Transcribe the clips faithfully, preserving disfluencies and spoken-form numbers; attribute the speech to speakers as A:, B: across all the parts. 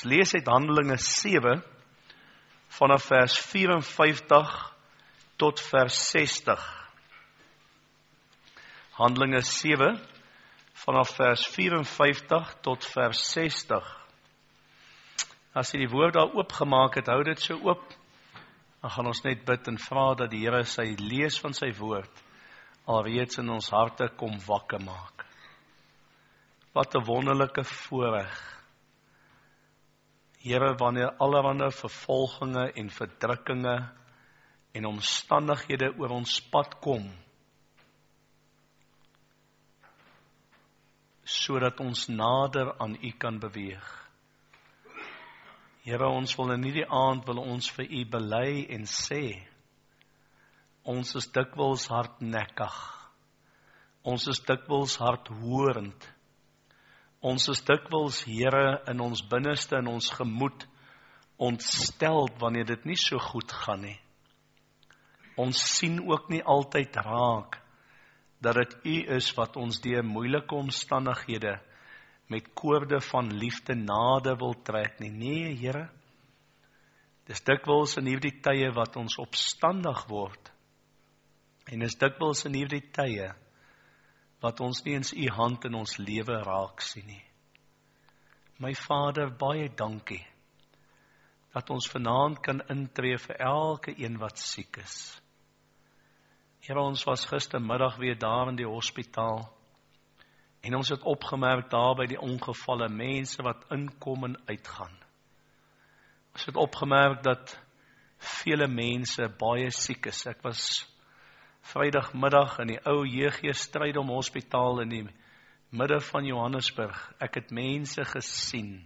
A: Ons lees uit Handelinge sewe, vanaf vers vyf-en-vyftig tot vers sestig. Handelinge sewe, vanaf vers vyf-en-vyftig tot vers sestig. As jy die woord daar oopgemaak het, hou dit so oop, dan gaan ons net bid en vra dat die Here sy lees van sy woord alreeds in ons harte kom wakker maak. Wat 'n wonderlike voorreg. Here, wanneer allerhande vervolginge en verdrukkinge en omstandighede oor ons pad kom, sodat ons nader aan U kan beweeg. Here, ons wil in hierdie aand wil ons vir U bely en sê, ons is dikwels hardnekkig, ons is dikwels hardhorend, ons is dikwels, Here, in ons binneste, in ons gemoed, ontsteld wanneer dit nie so goed gaan nie. Ons sien ook nie altyd raak, dat dit U is wat ons deur moeilike omstandighede met koorde van liefde nader wil trek nie. Nee, Here, dis dikwels in hierdie tye wat ons opstandig word, en is dikwels in hierdie tye wat ons nie eens U hand in ons lewe raak sien nie. My Vader, baie dankie, dat ons vanaand kan intree vir elke een wat siek is. Here, ons was gistermiddag weer daar in die hospitaal, en ons het opgemerk daar by die ongevalle mense wat inkom en uitgaan. Ons het opgemerk dat vele mense baie siek is. Ek was Vrydagmiddag in die ou J G Strydom Hospitaal in die midde van Johannesburg. Ek het mense gesien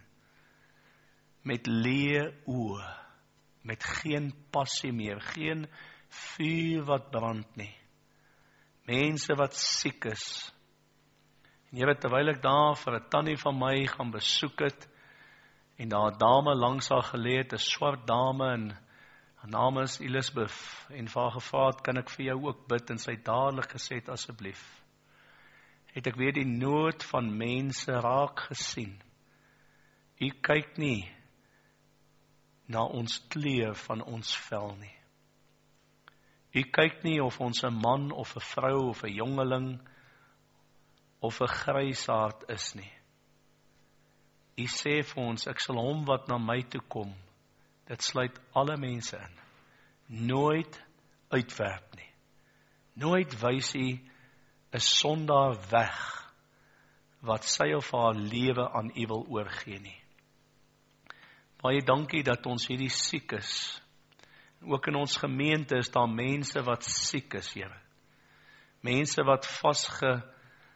A: met leë oë, met geen passie meer, geen vuur wat brand nie. Mense wat siek is. En Here, terwyl ek daar vir 'n tannie van my gaan besoek het, en daar 'n dame langs haar gelê het, 'n swart dame, en haar naam is Elisabeth, en vir haar gevra het, kan ek vir jou ook bid, en sy het dadelik gesê het, asseblief. Het ek weer die nood van mense raak gesien. U kyk nie na ons kleur van ons vel nie. U kyk nie of ons 'n man of 'n vrou of 'n jongeling of 'n grysaard is nie. U sê vir ons, ek sal hom wat na my toe kom, dit sluit alle mense in, nooit uitwerp nie. Nooit wys U 'n sondaar weg, wat sy of haar lewe aan U wil oorgee nie. Baie dankie dat ons hierdie siek is. Ook in ons gemeente is daar mense wat siek is, Here. Mense wat vasgebind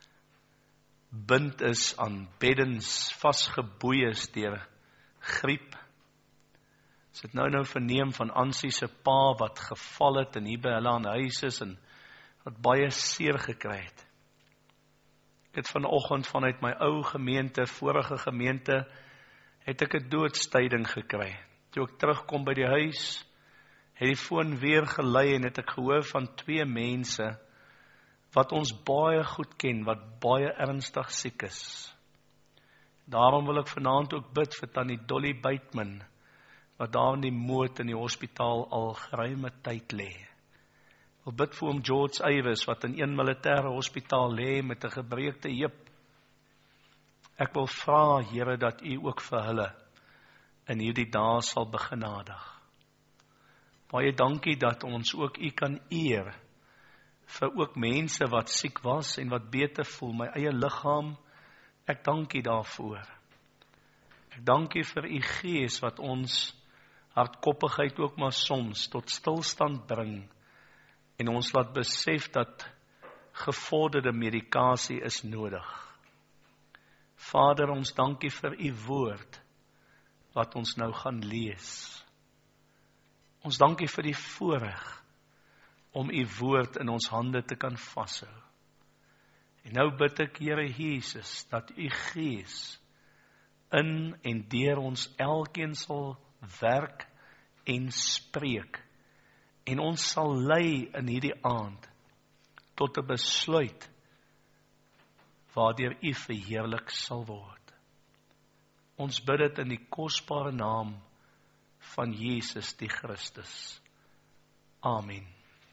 A: is aan beddens, vasgeboei is deur griep. Ons het nou nou verneem van Ansie se pa wat geval het en hier by hulle aan huis is en wat baie seer gekry het. Ek het vanoggend vanuit my ou gemeente, vorige gemeente, het ek 'n doodstyding gekry. Toe ek terugkom by die huis, het die foon weer gelei en het ek gehoor van twee mense wat ons baie goed ken, wat baie ernstig siek is. Daarom wil ek vanaand ook bid vir tannie Dolly Buitman, wat daar in die moot in die hospitaal al geruime tyd lê. Ek wil bid vir oom George Eywes, wat in een militêre hospitaal lê met 'n gebreekte heup. Ek wil vra, Here, dat U ook vir hulle in hierdie dae sal begenadig. Baie dankie dat ons ook U kan eer vir ook mense wat siek was en wat beter voel, my eie liggaam. Ek dank U daarvoor. Ek dank U vir U Gees wat ons hardkoppigheid ook maar soms tot stilstand bring en ons laat besef dat gevorderde medikasie is nodig. Vader, ons dank U vir U woord wat ons nou gaan lees. Ons dank U vir die voorreg om U woord in ons hande te kan vashou. En nou bid ek, Here Jesus, dat U Gees in en deur ons elkeen sal werk en spreek, en ons sal lei in hierdie aand tot 'n besluit waardeur U verheerlik sal word. Ons bid dit in die kosbare naam van Jesus die Christus. Amen.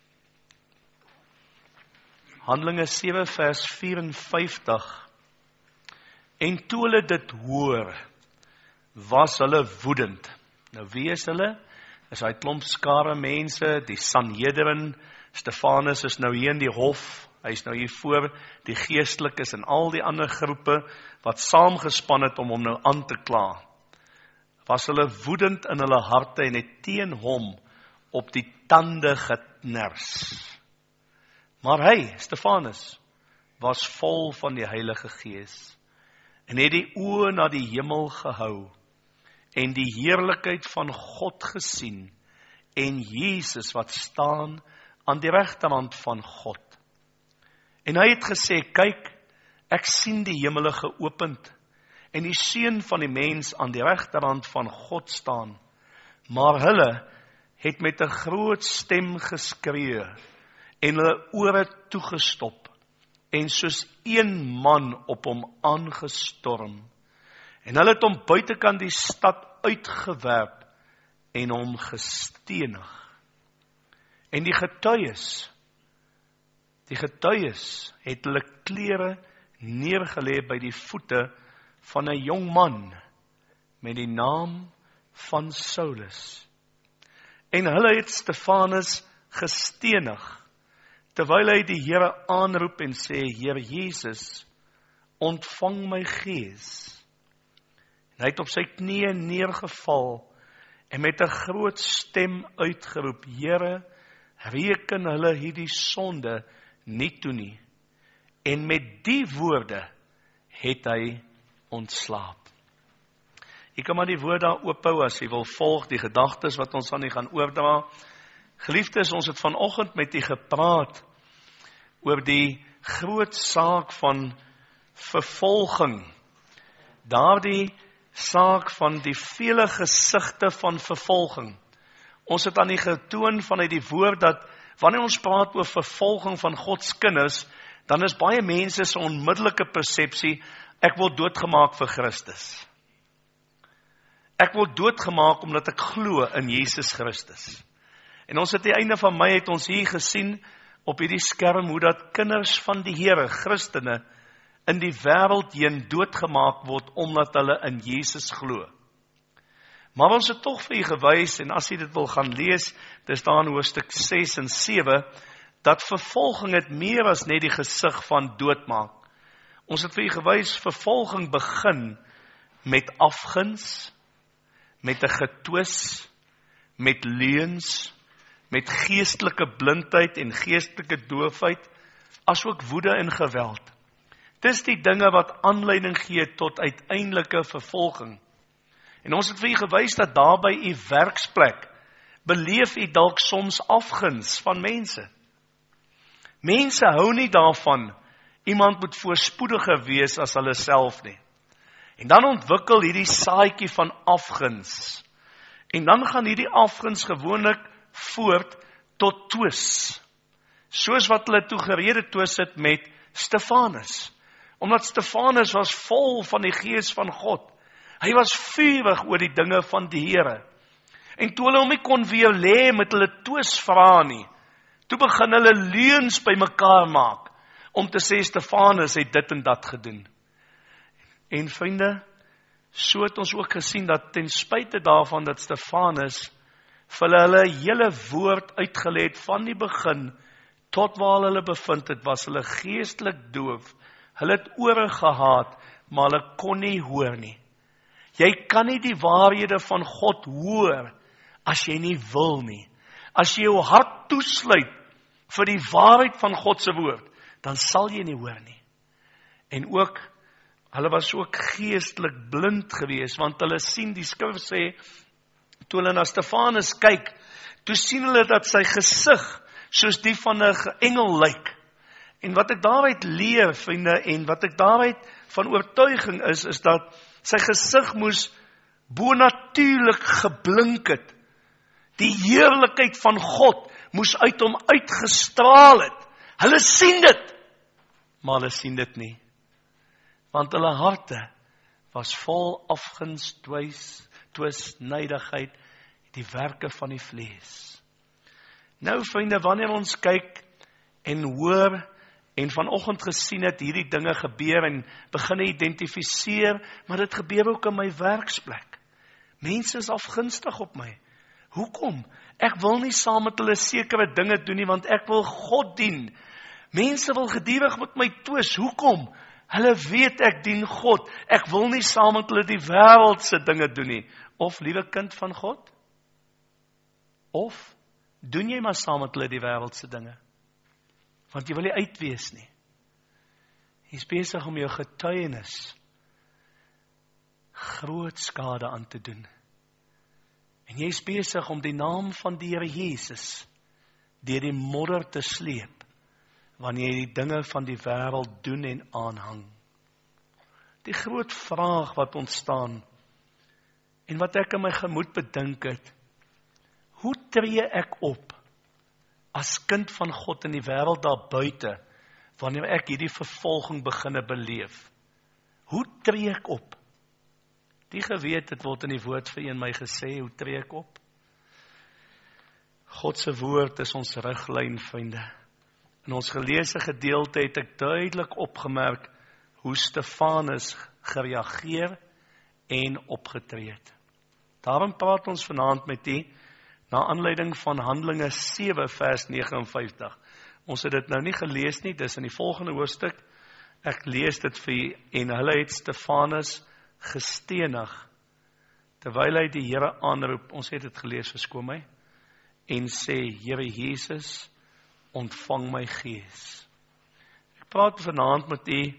A: Handelinge sewe vers vyf-en-vyftig. En toe hulle dit hoor, was hulle woedend. Nou wie is hulle? Is hy klomp skare mense, die Sanhedrin. Stefanus is nou hier in die hof, hy is nou hier voor die geestelikes en al die ander groepe wat saamgespan het om hom nou aan te kla. Was hulle woedend in hulle harte en het teen hom op die tande geknars. Maar hy, Stefanus, was vol van die Heilige Gees en het die oë na die hemel gehou en die heerlikheid van God gesien en Jesus wat staan aan die regterhand van God. En hy het gesê, kyk, ek sien die hemele geopend en die seun van die mens aan die regterhand van God staan. Maar hulle het met 'n groot stem geskree en hulle ore toegestop en soos een man op hom aangestorm. En hulle het hom buitekant die stad uitgewerp en hom gestenig. En die getuies, die getuies het hulle klere neergelê by die voete van 'n jong man met die naam van Saulus. En hulle het Stefanus gestenig, terwyl hy die Here aanroep en sê, Here Jesus, ontvang my gees. En hy het op sy knieë neergeval en met 'n groot stem uitgeroep, Here, reken hulle hierdie sonde nie toe nie. En met die woorde het hy ontslaap. Jy kan maar die woord daar oophou as jy wil volg die gedagtes wat ons aan u gaan oordra. Geliefdes, ons het vanoggend met u gepraat oor die groot saak van vervolging. Daardie saak van die vele gesigte van vervolging. Ons het aan u getoon vanuit die woord dat wanneer ons praat oor vervolging van Gods kinders, dan is baie mense se onmiddellike persepsie, ek word doodgemaak vir Christus. Ek word doodgemaak omdat ek glo in Jesus Christus. En ons het die einde van Mei het ons hier gesien op hierdie skerm hoe dat kinders van die Here, Christene, in die wêreld heen doodgemaak word omdat hulle in Jesus glo. Maar ons het tog vir u gewys, en as u dit wil gaan lees, dis daar in hoofstuk ses en sewe, dat vervolging het meer as net die gesig van doodmaak. Ons het vir u gewys, vervolging begin met afguns, met 'n getwis, met leuns, met geestelike blindheid en geestelike doofheid, asook woede en geweld. Dis die dinge wat aanleiding gee tot uiteindelike vervolging. En ons het vir u gewys dat daar by u werksplek beleef u dalk soms afguns van mense. Mense hou nie daarvan iemand moet voorspoediger wees as hulle self nie. En dan ontwikkel hierdie saadjie van afguns. En dan gaan hierdie afguns gewoonlik voort tot twis. Soos wat hulle toe gerede twis het met Stefanus. Omdat Stefanus was vol van die gees van God. Hy was vurig oor die dinge van die Here. En toe hulle hom nie kon weer lê met hulle twis vra nie, toe begin hulle leuns by mekaar maak, om te sê Stefanus het dit en dat gedoen. En vriende, so het ons ook gesien dat ten spyte daarvan dat Stefanus vir hulle hulle hele woord uitgelê het van die begin tot waar hulle bevind het, was hulle geestelik doof. Hulle het ore gehad, maar hulle kon nie hoor nie. Jy kan nie die waarhede van God hoor as jy nie wil nie. As jy jou hart toesluit vir die waarheid van God se woord, dan sal jy nie hoor nie. En ook, hulle was ook geestelik blind gewees, want hulle sien, die skrif sê, toe hulle na Stefanus kyk, toe sien hulle dat sy gesig soos die van 'n engel lyk. En wat ek daaruit leer, vriende, en wat ek daaruit van oortuiging is, is dat sy gesig moes bonatuurlik geblink het. Die heerlikheid van God moes uit hom uitgestraal het. Hulle sien dit, maar hulle sien dit nie. Want hulle harte was vol afguns, twis, twis, nydigheid, die werke van die vlees. Nou vriende, wanneer ons kyk en hoor en vanoggend gesien het hierdie dinge gebeur en begin identifiseer, maar dit gebeur ook in my werksplek. Mense is afgunstig op my. Hoekom? Ek wil nie saam met hulle sekere dinge doen nie, want ek wil God dien. Mense wil gedurig met my twis. Hoekom? Hulle weet ek dien God. Ek wil nie saam met hulle die wêreldse dinge doen nie. Of, liewe kind van God? Of, doen jy maar saam met hulle die wêreldse dinge? Want jy wil nie uitwees nie. Jy is besig om jou getuienis groot skade aan te doen. En jy is besig om die naam van die Here Jesus deur die modder te sleep, wanneer jy die dinge van die wêreld doen en aanhang. Die groot vraag wat ontstaan, en wat ek in my gemoed bedink het, hoe tree ek op as kind van God in die wêreld daar buite, wanneer ek hierdie vervolging beginne beleef? Hoe tree ek op? Die geweet, het word in die woord vir een my gesê, hoe tree ek op? God se woord is ons riglyn, vriende. In ons geleesde gedeelte het ek duidelik opgemerk hoe Stefanus gereageer en opgetree het. Daarom praat ons vanaand met u na aanleiding van Handelinge sewe vers nege en vyftig. Ons het dit nou nie gelees nie, dis in die volgende hoofstuk. Ek lees dit vir u, en hulle het Stefanus gestenig, terwyl hy die Here aanroep, ons het dit gelees, verskoon my, en sê, Here Jesus, ontvang my gees. Ek praat vanaand met u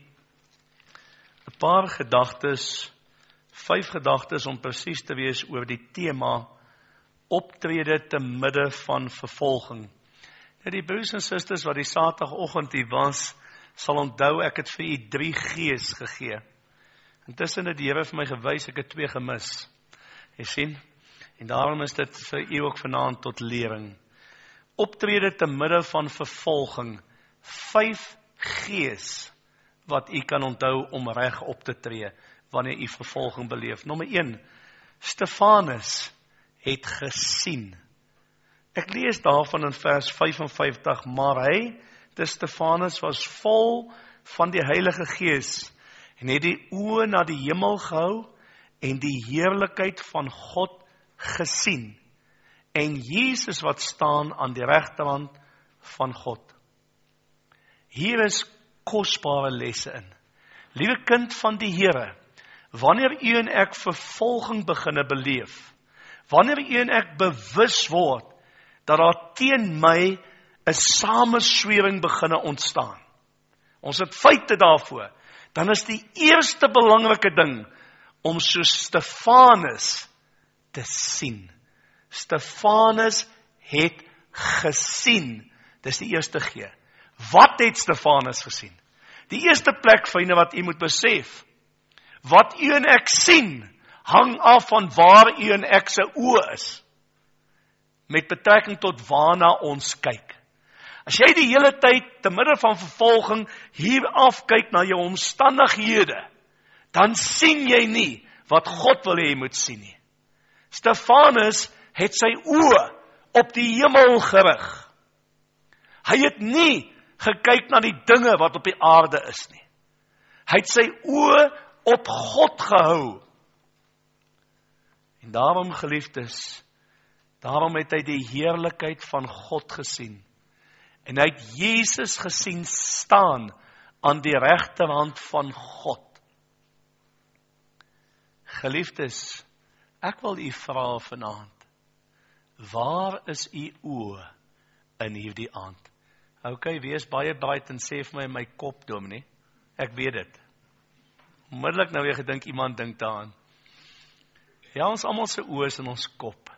A: 'n paar gedagtes, vyf gedagtes om presies te wees oor die tema optrede te midde van vervolging. Nou die broers en susters wat die Saterdagoggend hier was, sal onthou ek het vir u drie G's gegee. Intussen het die Here vir my gewys, ek het twee gemis. Jy sien? En daarom is dit vir u ook vanaand tot lering. Optrede te midde van vervolging. Vyf G's wat u kan onthou om reg op te tree wanneer u vervolging beleef. Nommer een, Stefanus het gesien. Ek lees daarvan in vers vyf en vyftig, maar hy, dis Stefanus, was vol van die Heilige Gees en het die oë na die hemel gehou en die heerlikheid van God gesien. En Jesus wat staan aan die regterhand van God. Hier is kosbare lesse in. Liewe kind van die Here, wanneer u en ek vervolging beginne beleef, wanneer u en ek bewus word, dat daar teen my 'n sameswering beginne ontstaan. Ons het feite daarvoor. Dan is die eerste belangrike ding, om so Stefanus te sien. Stefanus het gesien. Dis die eerste G. Wat het Stefanus gesien? Die eerste plek, vriende, wat u moet besef, wat u en ek sien, hang af van waar u en ek se oë is, met betrekking tot waarna ons kyk. As jy die hele tyd, te midde van vervolging, hier afkyk na jou omstandighede, dan sien jy nie wat God wil hê jy moet sien nie. Stefanus het sy oë op die hemel gerig. Hy het nie gekyk na die dinge wat op die aarde is nie. Hy het sy oë op God gehou. En daarom, geliefdes, daarom het hy die heerlikheid van God gesien. En hy het Jesus gesien staan aan die regterhand van God. Geliefdes, ek wil u vra vanaand, waar is u oë in hierdie aand? Ok, wees baie braai en sê vir my my kop, dominee. Ek weet dit. Onmiddellik nou weer gedink, iemand dink daaraan. Ja, ons almal se oë is in ons kop.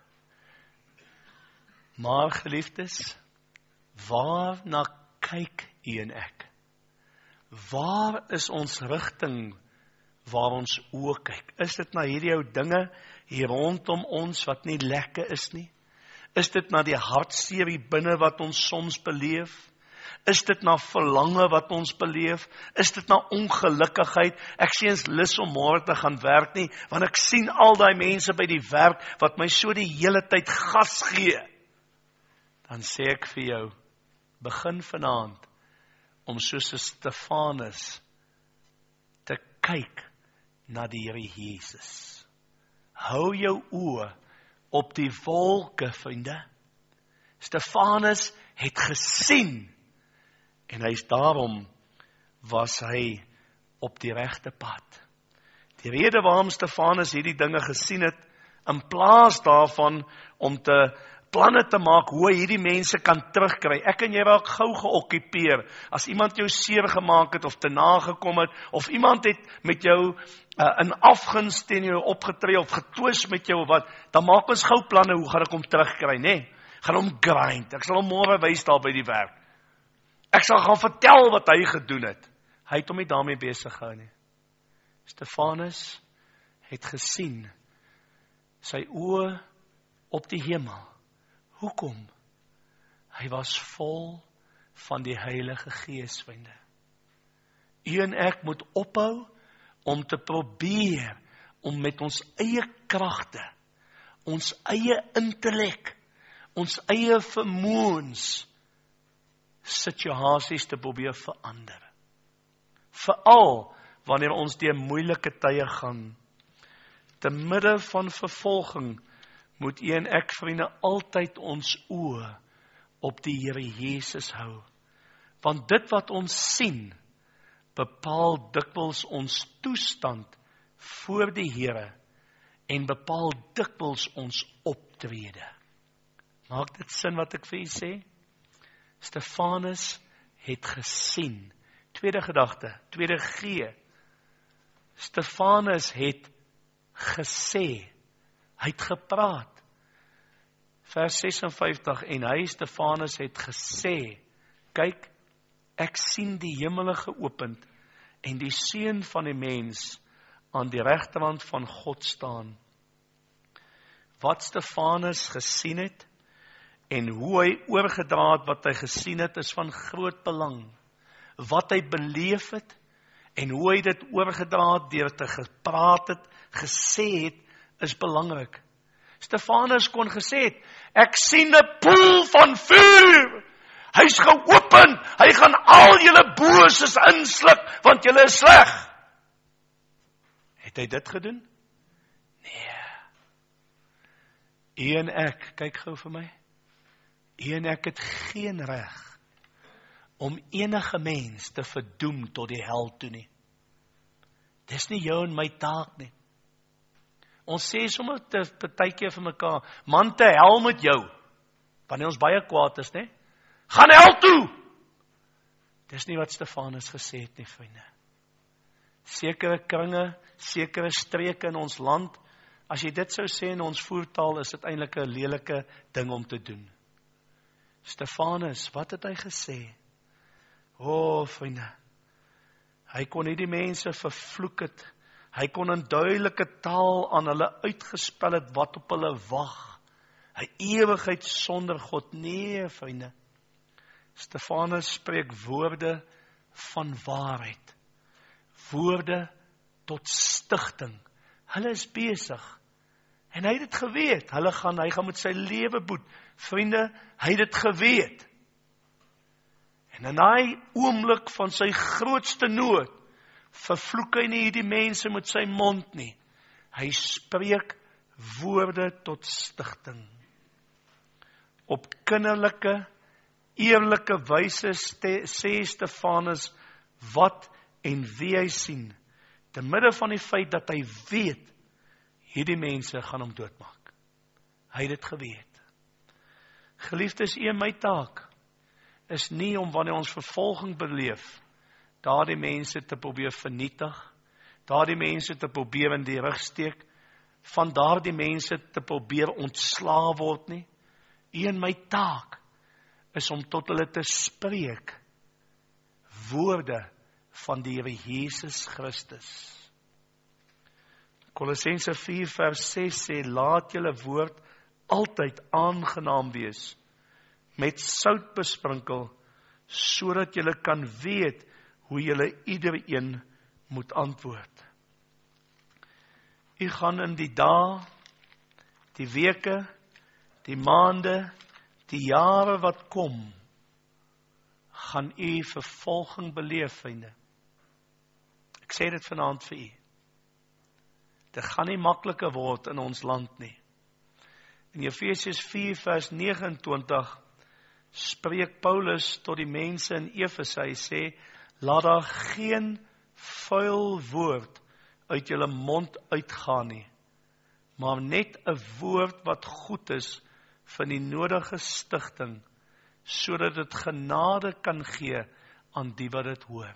A: Maar geliefdes, waarna kyk u en ek? Waar is ons rigting waar ons oë kyk? Is dit na hierdie ou dinge hier rondom ons wat nie lekker is nie? Is dit na die hartseer hier binne wat ons soms beleef? Is dit na verlange wat ons beleef? Is dit na ongelukkigheid? Ek sien eens lus om môre te gaan werk nie, want ek sien al daai mense by die werk wat my so die hele tyd gas gee. Dan sê ek vir jou, begin vanaand om soos 'n Stefanus te kyk na die Here Jesus. Hou jou oë op die wolke, vriende. Stefanus het gesien, en hy is daarom was hy op die regte pad. Die rede waarom Stefanus hierdie dinge gesien het, in plaas daarvan om te planne te maak hoe hy hierdie mense kan terugkry. Ek en jy raak gou geokkupeer. As iemand jou seer gemaak het of te nagekom het, of iemand het met jou uh, in afguns teen jou opgetree of getwis met jou wat, dan maak ons gou planne, hoe gaan ek hom terugkry, nê? Nee, gaan hom grind. Ek sal hom môre wys daar by die werk. Ek sal gaan vertel wat hy gedoen het. Hy het hom nie daarmee besig gehou nie. Stefanus het gesien, sy oë op die hemel. Hoekom? Hy was vol van die Heilige Gees, vriende. U en ek moet ophou om te probeer om met ons eie kragte, ons eie intellek, ons eie vermoëns situasies te probeer verander. Veral wanneer ons deur moeilike tye gaan. Te midde van vervolging moet u en ek, vriende, altyd ons oë op die Here Jesus hou. Want dit wat ons sien, bepaal dikwels ons toestand voor die Here en bepaal dikwels ons optrede. Maak dit sin wat ek vir u sê? Stefanus het gesien. Tweede gedagte, tweede G. Stefanus het gesê. Hy het gepraat. Vers ses en vyftig, en hy, Stefanus, het gesê, kyk, ek sien die hemele geopend, en die Seun van die mens aan die regterhand van God staan. Wat Stefanus gesien het, en hoe hy oorgedra het wat hy gesien het, is van groot belang. Wat hy beleef het, en hoe hy dit oorgedra het, deur te gepraat het, gesê het, is belangrik. Stefanus kon gesê het, ek sien 'n poel van vuur. Hy's geopen, hy gaan al julle boses insluk, want julle is sleg. Het hy dit gedoen? Nee. U en ek, kyk gou vir my, u en ek het geen reg om enige mens te verdoem tot die hel toe nie. Dis nie jou en my taak nie. Ons sê sommer te partykeer vir mekaar, man te hel met jou, wanneer ons baie kwaad is, nie? Gaan hel toe! Dis nie wat Stefanus gesê het nie, vriende. Sekere kringe, sekere streke in ons land, as jy dit sou sê in ons voertaal, is dit eintlik 'n lelike ding om te doen. Stefanus, wat het hy gesê? O, vriende, hy kon nie die mense vervloek het. Hy kon in duidelike taal aan hulle uitgespel het wat op hulle wag. 'n Ewigheid sonder God. Nee, vriende. Stefanus spreek woorde van waarheid. Woorde tot stigting. Hulle is besig. En hy het dit geweet. Hulle gaan, hy gaan met sy lewe boet. Vriende, hy het dit geweet. En in daai oomblik van sy grootste nood, vervloek hy nie hierdie mense met sy mond nie. Hy spreek woorde tot stigting. Op kinderlike, eerlike wyse sê Stefanus wat en wie hy sien, te midde van die feit dat hy weet, hierdie mense gaan hom doodmaak. Hy het dit geweet. Geliefdes, u en my taak is nie om wanneer ons vervolging beleef, daardie mense te probeer vernietig, daardie mense te probeer in die rug steek, van daardie mense te probeer ontslae word nie. U en my taak is om tot hulle te spreek woorde van die Here Jesus Christus. Kolossense vier vers ses sê, laat julle woord altyd aangenaam wees, met sout besprinkel, sodat julle kan weet hoe julle iedereen moet antwoord. U gaan in die dae, die weke, die maande, die jare wat kom, gaan u vervolging beleef, vriende. Ek sê dit vanaand vir u. Dit gaan nie makliker word in ons land nie. In Efesiërs vier vers nege en twintig spreek Paulus tot die mense in Efese. Hy sê, laat daar geen vuil woord uit julle mond uitgaan nie, maar net 'n woord wat goed is vir die nodige stigting, sodat dit genade kan gee aan die wat dit hoor.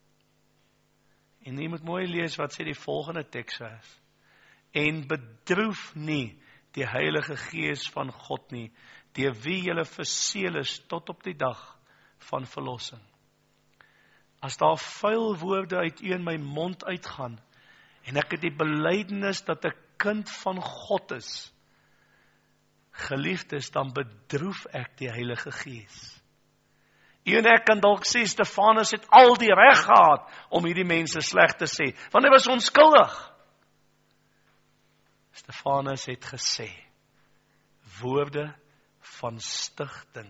A: En jy moet mooi lees wat sê die volgende teksvers. En bedroef nie die Heilige Gees van God nie, deur wie julle verseël is tot op die dag van verlossing. As daar vuil woorde uit u in my mond uitgaan, en ek het die belydenis dat ek kind van God is, geliefdes, dan bedroef ek die Heilige Gees. U en ek kan dalk sê, Stefanus het al die reg gehad om hierdie mense sleg te sê, want hy was onskuldig. Stefanus het gesê, woorde van stigting.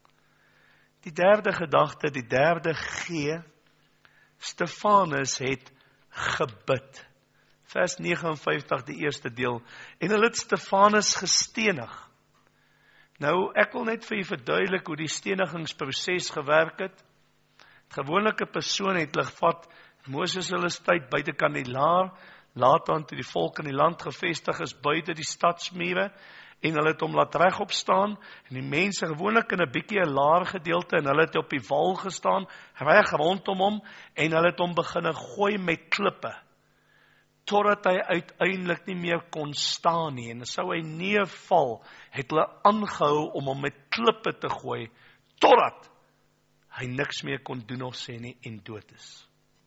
A: Die derde gedagte, die derde G, Stefanus het gebid. Vers negenenvyftig, die eerste deel. En hulle het Stefanus gestenig. Nou, ek wil net vir u verduidelik hoe die stenigingsproses gewerk het. Gewonelike persoon het hulle gevat, Moses hulle tyd buitekant die laar, later toe die volk in die land gevestig is, buite die stadsmure, en hulle het hom laat regop staan, en die mense gewoonlik in 'n bietjie 'n laar gedeelte, en hulle het op die wal gestaan, reg rondom hom, en hulle het hom begine gooi met klippe, totdat hy uiteindelik nie meer kon staan nie, en sou hy neerval, het hulle aangehou om hom met klippe te gooi, totdat hy niks meer kon doen of sê nie, en dood is.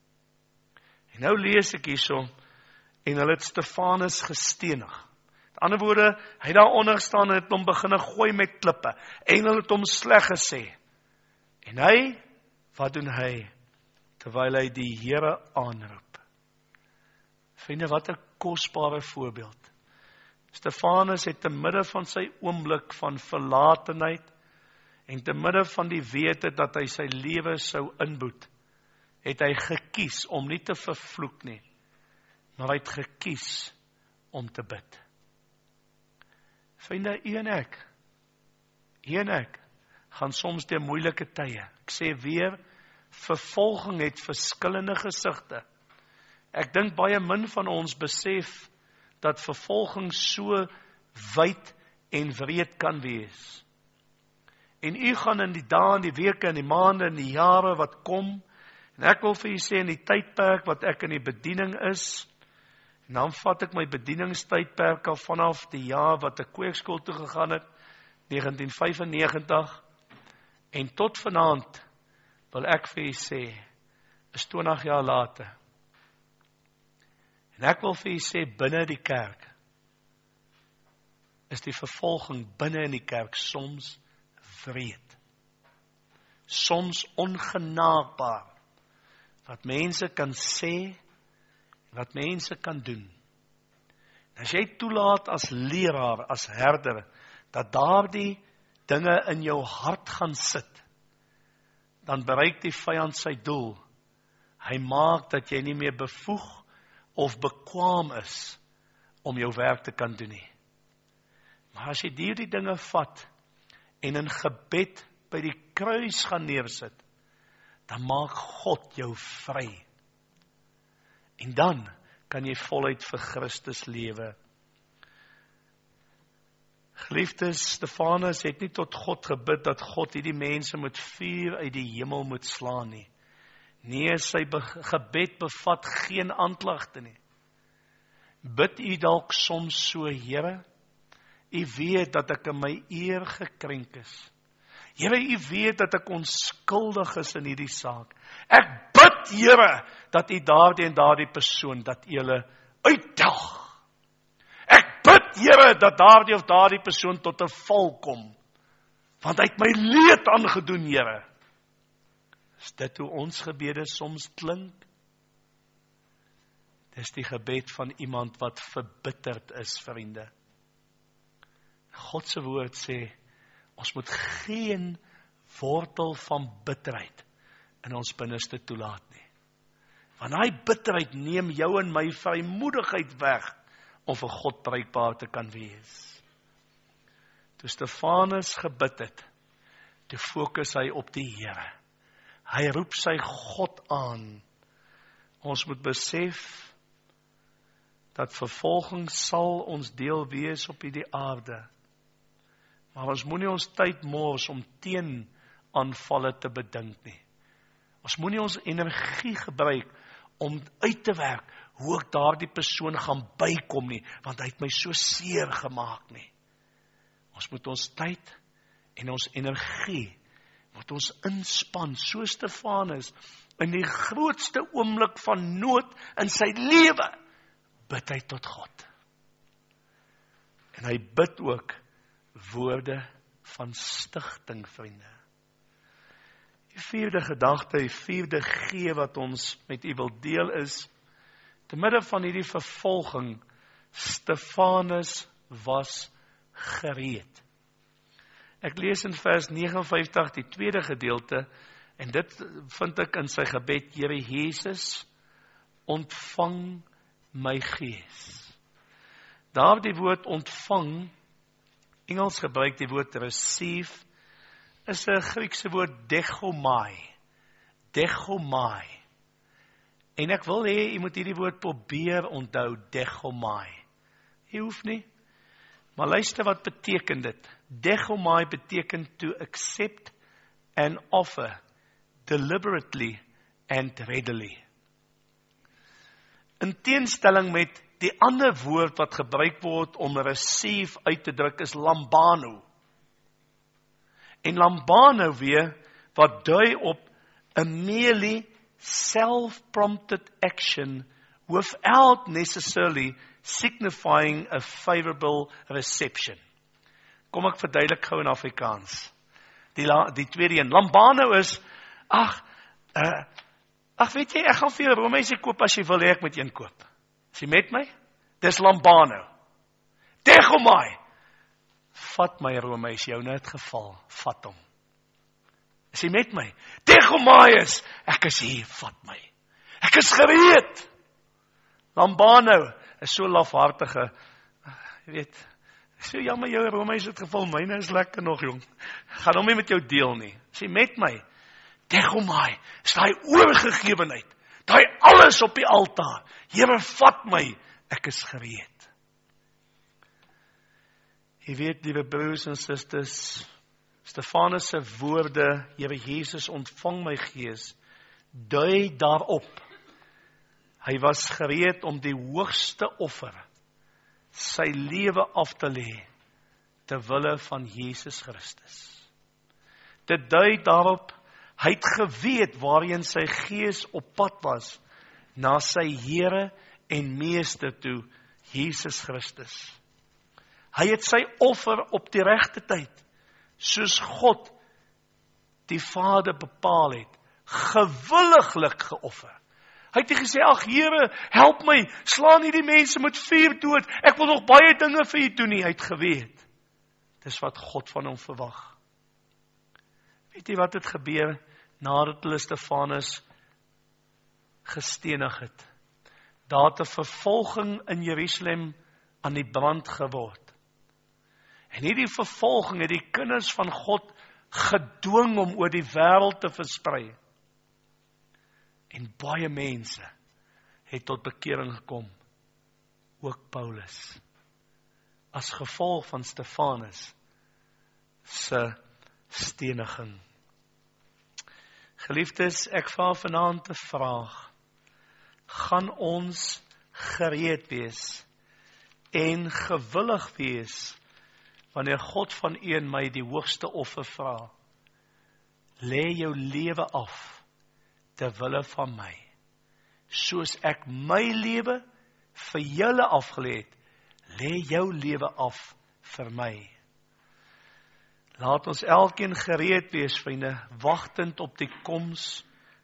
A: En nou lees ek hierso, en hulle het Stefanus gestenig. Met ander woorde, hy het daar onder gestaan en het hom begine gooi met klippe, en hulle het hom sleg gesê. En hy, wat doen hy? Terwyl hy die Here aanroep. Vriende, wat 'n kosbare voorbeeld. Stefanus het te midde van sy oomblik van verlatenheid, en te midde van die wete dat hy sy lewe sou inboet, het hy gekies om nie te vervloek nie, maar hy het gekies om te bid. Vriende, u en ek, u en ek, gaan soms deur moeilike tye. Ek sê weer, vervolging het verskillende gesigte. Ek dink baie min van ons besef, dat vervolging so wyd en wreed kan wees. En u gaan in die dae, in die weke, in die maande, in die jare wat kom, en ek wil vir u sê, in die tydperk wat ek in die bediening is, en dan vat ek my bedieningstydperk al vanaf die jaar wat ek kweekskool toe gegaan het, negentien vyfennegentig, en tot vanaand, wil ek vir u sê, is twintig jaar later. En ek wil vir u sê, binne die kerk, is die vervolging binne in die kerk soms wreed. Soms ongenaakbaar. Wat mense kan sê, wat mense kan doen. As jy toelaat as leraar, as herder, dat daardie dinge in jou hart gaan sit, dan bereik die vyand sy doel. Hy maak dat jy nie meer bevoeg of bekwaam is om jou werk te kan doen nie. Maar as jy hierdie dinge vat en in gebed by die kruis gaan neersit, dan maak God jou vry. En dan kan jy voluit vir Christus lewe. Geliefdes, Stefanus het nie tot God gebid dat God hierdie mense met vuur uit die hemel moet slaan nie. Nee, sy be- gebed bevat geen aanklagte nie. Bid u dalk soms so, Here, u weet dat ek in my eer gekrenk is. Here, u weet dat ek onskuldig is in hierdie saak. Ek bid, Here, dat u daardie en daardie persoon, dat u hulle uitdag. Ek bid, Here, dat daardie of daardie persoon tot 'n val kom. Want hy het my leed aangedoen, Here. Is dit hoe ons gebede soms klink? Dis die gebed van iemand wat verbitterd is, vriende. God se woord sê, ons moet geen wortel van bitterheid in ons binneste toelaat nie. Want hy bitterheid neem jou en my vrymoedigheid weg om vir God bruikbaar te kan wees. Toe Stefanus gebid het, toe fokus hy op die Here. Hy roep sy God aan. Ons moet besef dat vervolging sal ons deel wees op hierdie aarde. Maar ons moenie ons tyd mors om teen aanvalle te bedink nie. Ons moenie ons energie gebruik om uit te werk hoe ek daardie persoon gaan bykom nie, want hy het my so seer gemaak nie. Ons moet ons tyd en ons energie moet ons inspan, so Stefanus, in die grootste oomblik van nood in sy lewe, bid hy tot God. En hy bid ook woorde van stigting, vriende. Die vierde gedagte, die vierde G wat ons met u wil deel is, te midde van hierdie vervolging, Stefanus was gereed. Ek lees in vers negenenvyftig die tweede gedeelte, en dit vind ek in sy gebed, Here Jesus, ontvang my gees. Daar die woord ontvang, Engels gebruik die woord receive, is 'n Griekse woord dechomai. Dechomai. En ek wil hê, jy moet hierdie woord probeer onthou, dechomai. Jy hoef nie. Maar luister wat beteken dit. Dechomai beteken to accept and offer deliberately and readily. In teenstelling met die ander woord wat gebruik word om receive uit te druk is lambano. En lambano weer wat dui op a merely self-prompted action without necessarily signifying a favorable reception. Kom ek verduidelik gou in Afrikaans. Die, die tweede een, lambano is, ag, uh, ag weet jy, ek gaan vir jou roomysie koop as jy wil hê ek moet een koop. Is jy met my? Dis lambano. Dechomai. Vat my roomys, jou nou het geval, vat hom. Is jy met my? Dechomai is, ek is hier, vat my. Ek is gereed. Lambano is so lafhartige, jy weet, so jammer jou roomys het geval, myne is lekker nog jong. Gaan hom nie met jou deel nie. Is jy met my? Dechomai, is daai oorgegewenheid, daai alles op die altaar. Here, vat my, ek is gereed. Jy weet, liewe broers en susters, Stefanus se woorde, Here Jesus, ontvang my gees, dui daarop. Hy was gereed om die hoogste offer, sy lewe af te lê, ter wille van Jesus Christus. Dit dui daarop, hy het geweet waarheen sy gees op pad was, na sy Here en Meester toe, Jesus Christus. Hy het sy offer op die regte tyd, soos God die Vader bepaal het, gewilliglik geoffer. Hy het nie gesê, ag Here, help my, slaan nie die mense met vuur dood, ek wil nog baie dinge vir u doen nie. Hy het geweet, dis wat God van hom verwag. Weet jy wat het gebeur, nadat hulle Stefanus gestenig het? Daar het 'n vervolging in Jerusalem aan die brand geword. En hierdie vervolging het die kinders van God gedwing om oor die wêreld te versprei. En baie mense het tot bekering gekom, ook Paulus, as gevolg van Stefanus se steniging. Geliefdes, ek vra vanaand 'n vraag. Gaan ons gereed wees en gewillig wees wanneer God van u en my die hoogste offer vra? Lê jou lewe af ter wille van my. Soos ek my lewe vir julle afgelê het, lê jou lewe af vir my. Laat ons elkeen gereed wees, vriende, wagtend op die koms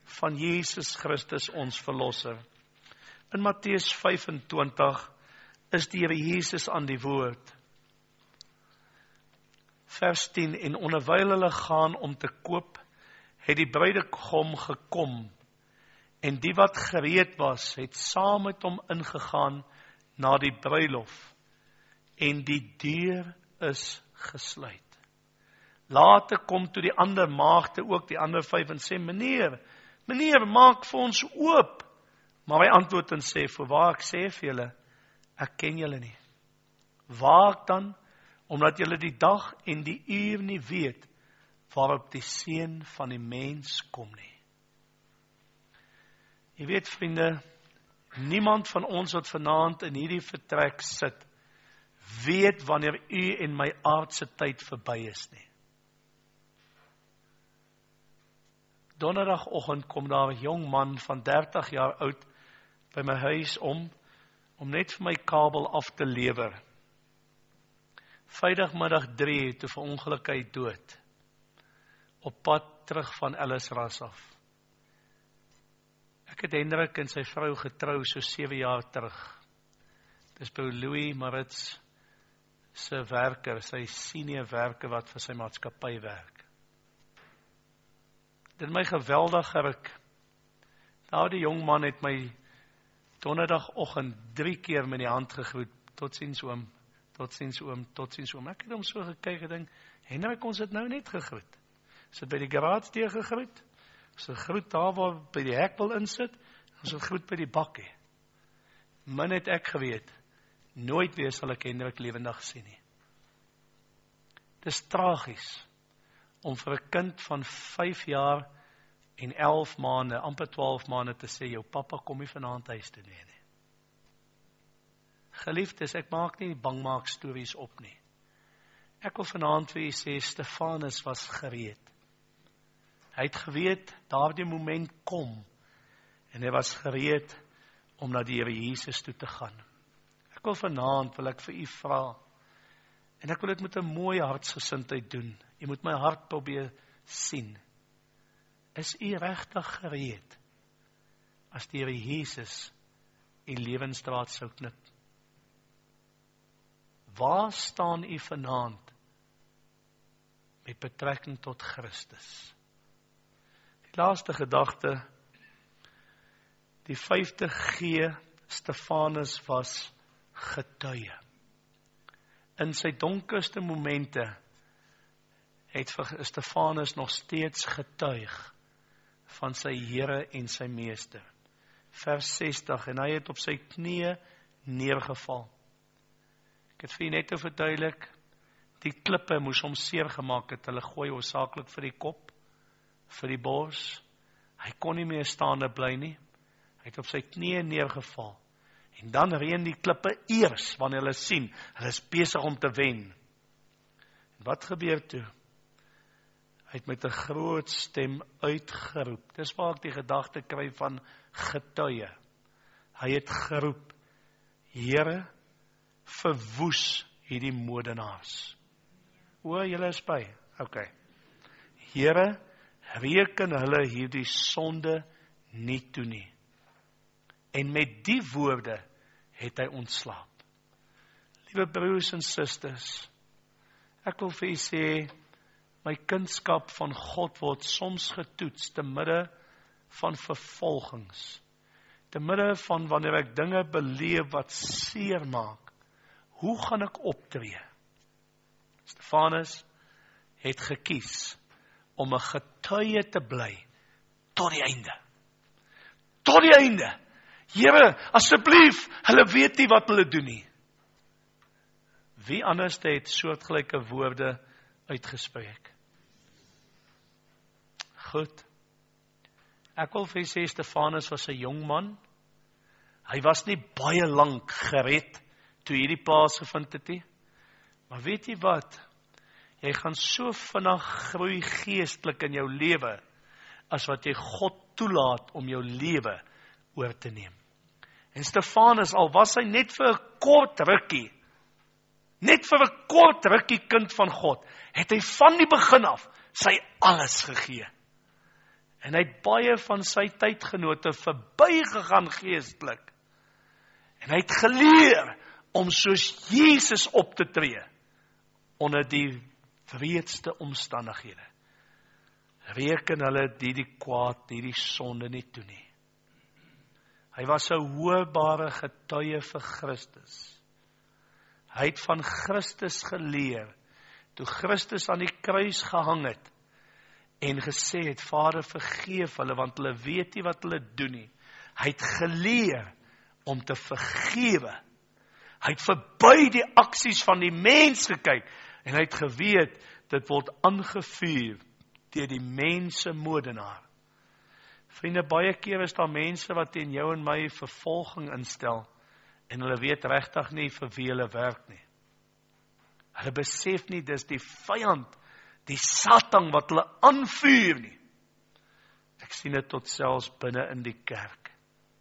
A: van Jesus Christus ons verlosser. In Matteus vyf-en-twintig is die Here Jesus aan die woord. Vers tien, en onderwyl hulle gaan om te koop, het die bruidegom gekom, en die wat gereed was, het saam met hom ingegaan na die bruilof, en die deur is gesluit. Later kom toe die ander maagde ook, die ander vyf, en sê, meneer, meneer, maak vir ons oop. Maar hy antwoord en sê, voorwaar ek sê vir julle, ek ken julle nie. Waak dan, omdat julle die dag en die uur nie weet, waarop die seun van die mens kom nie. Jy weet, vriende, niemand van ons wat vanaand in hierdie vertrek sit, weet wanneer u en my aardse tyd verby is nie. Donderdagoggend kom daar 'n jong man van dertig jaar oud by my huis om, om net vir my kabel af te lewer. Vrydagmiddag drie, toe verongeluk hy dood, op pad terug van Ellisras af. Ek het Hendrik en sy vrou getrou so sewe jaar terug. Dis by Louis Maritz se werker, sy senior werker wat vir sy maatskappy werk. Dit het my geweldig geruk. Nou die jong man het my donderdagoggend drie keer met die hand gegroet, totsiens oom, totsiens oom, totsiens oom. Ek het hom so gekyk en dink, Hendrik, ons het nou net gegroet. Ons het by die garage deur gegroet, ons het groet daar waar by die hek wil insit, ons het groet by die bakkie. Min het ek geweet, nooit weer sal ek Hendrik lewendig sien nie. Dit is tragies, om vir 'n kind van vyf jaar en elf maande, amper twaalf maande te sê, jou pappa kom nie vanaand huis toe nie. Geliefdes, ek maak nie bangmaak stories op nie. Ek wil vanaand vir u sê, Stefanus was gereed. Hy het geweet, daardie moment kom, en hy was gereed om na die Here Jesus toe te gaan. Ek wil vanaand, wil ek vir u vra, en ek wil dit met 'n mooi hartsgesindheid doen. Jy moet my hart probeer sien. Is u regtig gereed as die Here Jesus u lewensdraad sou knip? Waar staan u vanaand met betrekking tot Christus? Die laaste gedagte, die vyfde G, Stefanus was getuie. In sy donkerste momente het Stefanus nog steeds getuig van sy Here en sy Meester. Vers sestig, en hy het op sy knieë neergeval. Ek het vir u net te verduidelik, die klippe moes hom seer gemaak het, hulle gooi hoofsaaklik vir die kop, vir die bors. Hy kon nie meer staande bly nie. Hy het op sy knieë neergeval. En dan reën die klippe eers, wanneer hulle sien, hulle is besig om te wen. En wat gebeur toe? Hy het met 'n groot stem uitgeroep. Dis waar ek die gedagte kry van getuie. Hy het geroep, Here, verwoes hierdie moordenaars. O, julle is by. OK. Here, reken hulle hierdie sonde nie toe nie. En met die woorde het hy ontslaap. Liewe broers en susters, ek wil vir u sê, my kindskap van God word soms getoets te midde van vervolgings, te midde van wanneer ek dinge beleef wat seer maak. Hoe gaan ek optree? Stefanus het gekies om 'n getuie te bly tot die einde. Tot die einde. Here, asseblief, hulle weet nie wat hulle doen nie. Wie anders het soortgelyke woorde uitgespreek? Goed. Ek wil vir sê, Stefanus was 'n jong man. Hy was nie baie lank gered toe hierdie plaasgevind het nie. Maar weet jy wat? Jy gaan so vinnig groei geestelik in jou lewe, as wat jy God toelaat om jou lewe oor te neem. En Stefanus, al was hy net vir 'n kort rukkie, net vir 'n kort rukkie kind van God, het hy van die begin af sy alles gegee. En hy het baie van sy tydgenote verbygegaan geestelik. En hy het geleer om soos Jesus op te tree onder die wreedste omstandighede. Reken hulle die die kwaad, die die sonde nie toe nie. Hy was 'n hoorbare getuie vir Christus. Hy het van Christus geleer, toe Christus aan die kruis gehang het, en gesê het, Vader vergeef hulle, want hulle weet nie wat hulle doen nie. Hy het geleer om te vergewe. Hy het verby die aksies van die mens gekyk, en hy het geweet, dit word aangevuur deur die mense moordenaar. Vriende, baie keer is daar mense wat teen jou en my vervolging instel, en hulle weet regtig nie vir wie hulle werk nie. Hulle besef nie, dis die vyand, die Satan wat hulle aanvuur nie. Ek sien dit tot selfs binne in die kerk.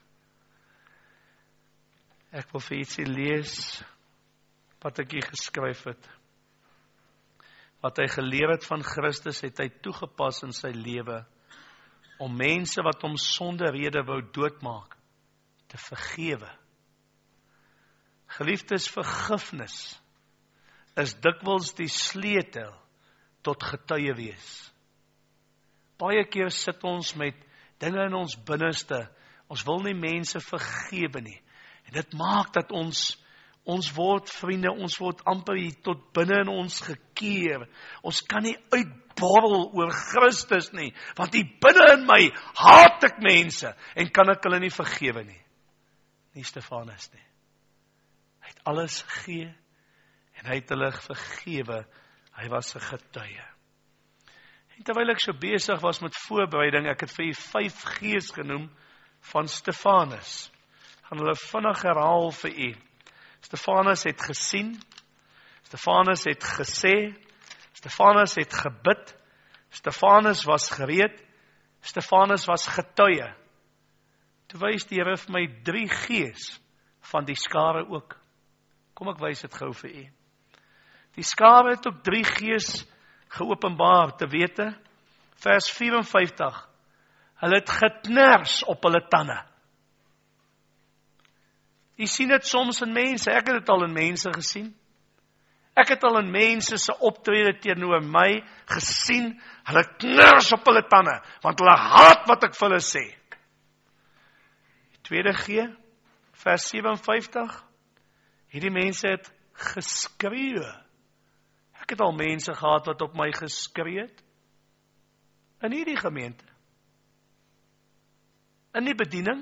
A: Ek wil vir ietsie lees, wat ek hier geskryf het. Wat hy geleer het van Christus, het hy toegepas in sy lewe, om mense wat hom sonder rede wou doodmaak, te vergewe. Geliefdes, vergifnis is dikwels die sleutel tot getuie wees. Baie keer sit ons met dinge in ons binneste, ons wil nie mense vergewe nie, en dit maak dat ons, ons word vriende, ons word amper hier tot binne in ons gekeer, ons kan nie uitborrel oor Christus nie, want hier binne in my haat ek mense, en kan ek hulle nie vergewe nie, nie Stefanus nie. Hy het alles gegee, en hy het hulle vergewe, hy was 'n getuie. En terwyl ek so besig was met voorbereiding, ek het vir u vyf G's genoem van Stefanus. Gaan hulle vinnig herhaal vir u. Stefanus het gesien, Stefanus het gesê, Stefanus het gebid, Stefanus was gereed, Stefanus was getuie. Toe wys die Here vir my drie G's van die skare ook. Kom ek wys dit gou vir u. Die skare het op drie G's geopenbaar, te wete, vers vyf-en-vyftig, hulle het gekners op hulle tande. Jy sien dit soms in mense, ek het dit al in mense gesien. Ek het al in mense se optrede teenoor my gesien, hulle kners op hulle tande, want hulle haat wat ek vir hulle sê. Die tweede G, vers vyf-en-vyftig, hierdie mense het geskree. Ek het al mense gehad wat op my geskree het, in hierdie gemeente, in die bediening.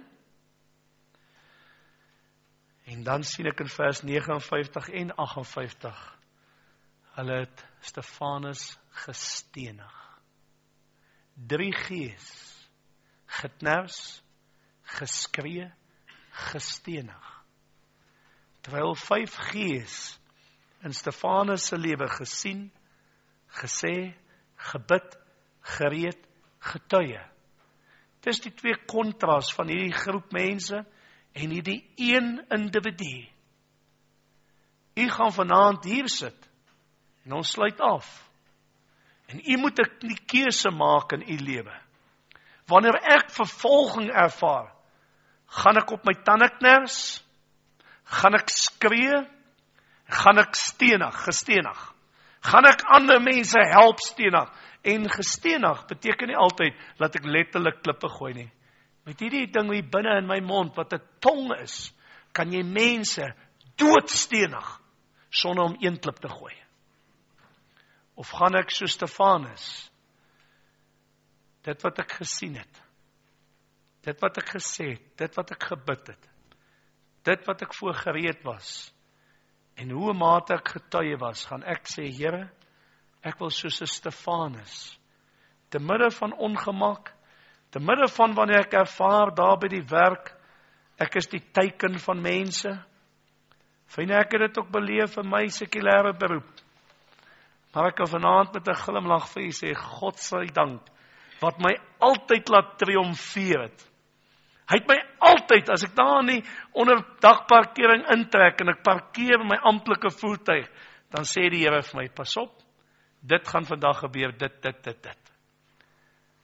A: En dan sien ek in vers negenenvyftig en agt-en-vyftig, hulle het Stefanus gestenig. Drie G's, gekners, geskree, gestenig. Terwyl vyf G's in Stefanus se lewe gesien, gesê, gebid, gereed, getuie. Dit is die twee kontras van hierdie groep mense en hierdie een individu. U gaan vanaand hier sit en ons sluit af. En u moet 'n keuse maak in u lewe. Wanneer ek vervolging ervaar, gaan ek op my tande kners, gaan ek skree, gaan ek stenig, gestenig. Gaan ek ander mense help stenig. En gestenig beteken nie altyd dat ek letterlik klippe gooi nie. Met hierdie ding hier binne in my mond, wat 'n tong is, kan jy mense doodstenig, sonder om een klip te gooi. Of gaan ek so Stefanus, dit wat ek gesien het, dit wat ek gesê het, dit wat ek gebid het, dit wat ek voor gereed was, en hoe mate ek getuie was, gaan ek sê, Here, ek wil soos 'n Stefanus, te midde van ongemak, te midde van wanneer ek ervaar daar by die werk, ek is die teiken van mense, vriende, ek het dit ook beleef in my sekulêre beroep, maar ek kan vanaand met 'n glimlag vir u sê, God sy dank, wat my altyd laat triomfeer het. Hy het my altyd, as ek daar nie onder dagparkering intrek, en ek parkeer my amptelike voertuig, dan sê die Here vir my, pas op, dit gaan vandag gebeur, dit, dit, dit, dit.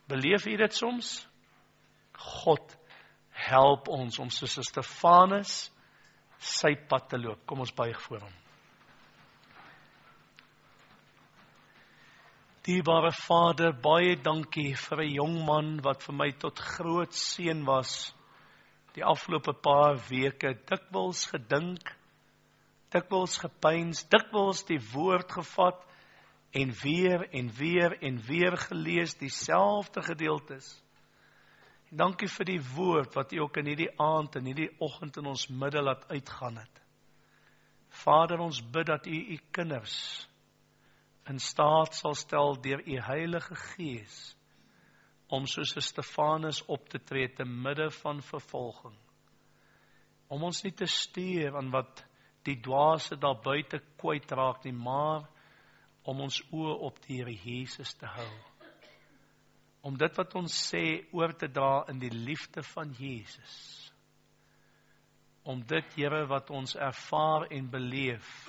A: Beleef u dit soms? God help ons om soos Stefanus sy pad te loop. Kom ons buig voor hom. Dierbare Vader, baie dankie vir 'n jong man wat vir my tot groot seën was die afgelope paar weke. Dikwels gedink, dikwels gepeins, dikwels die woord gevat en weer en weer en weer gelees dieselfde gedeeltes. Dankie vir die woord wat U ook in hierdie aand en hierdie oggend in ons midde laat uitgaan het. Vader, ons bid dat U U kinders in staat sal stel deur U Heilige Gees om soos 'n Stefanus op te tree te midde van vervolging. Om ons nie te stuur aan wat die dwaase daar buite kwytraak nie, maar om ons oë op die Here Jesus te hou. Om dit wat ons sê oor te dra in die liefde van Jesus. Om dit, Here, wat ons ervaar en beleef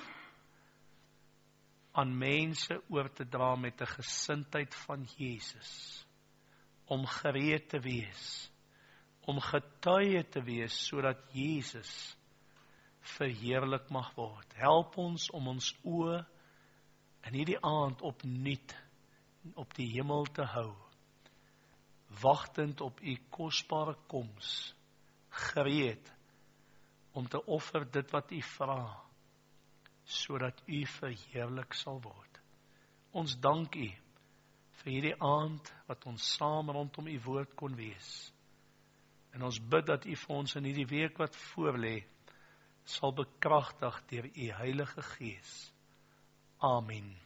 A: aan mense oor te dra met 'n gesindheid van Jesus. Om gereed te wees, om getuie te wees, sodat Jesus verheerlik mag word. Help ons om ons oë in hierdie aand opnuut op die hemel te hou, wagtend op U kosbare koms, gereed om te offer dit wat U vra, sodat U verheerlik sal word. Ons dank U vir hierdie aand wat ons saam rondom U woord kon wees. En ons bid dat U vir ons in hierdie week wat voorlê sal bekragtig deur U Heilige Gees. Amen.